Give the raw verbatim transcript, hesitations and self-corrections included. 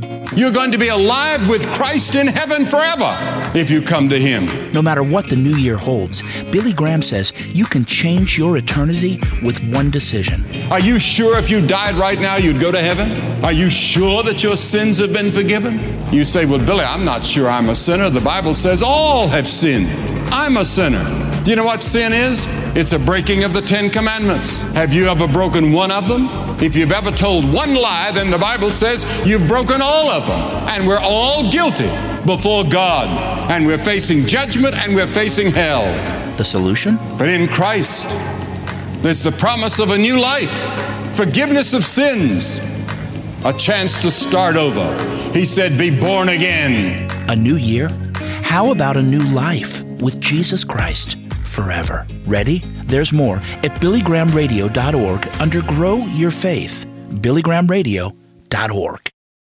You're going to be alive with Christ in heaven forever if you come to Him. No matter what the new year holds, Billy Graham says you can change your eternity with one decision. Are you sure if you died right now you'd go to heaven? Are you sure that your sins have been forgiven? You say, well, Billy, I'm not sure I'm a sinner. The Bible says all have sinned. I'm a sinner. Do you know what sin is? It's a breaking of the Ten Commandments. Have you ever broken one of them? If you've ever told one lie, then the Bible says you've broken all of them. And we're all guilty before God. And we're facing judgment and we're facing hell. The solution? But in Christ, there's the promise of a new life, forgiveness of sins, a chance to start over. He said, be born again. A new year? How about a new life with Jesus Christ forever? Ready? There's more at billy graham radio dot org under Grow Your Faith. billy graham radio dot org.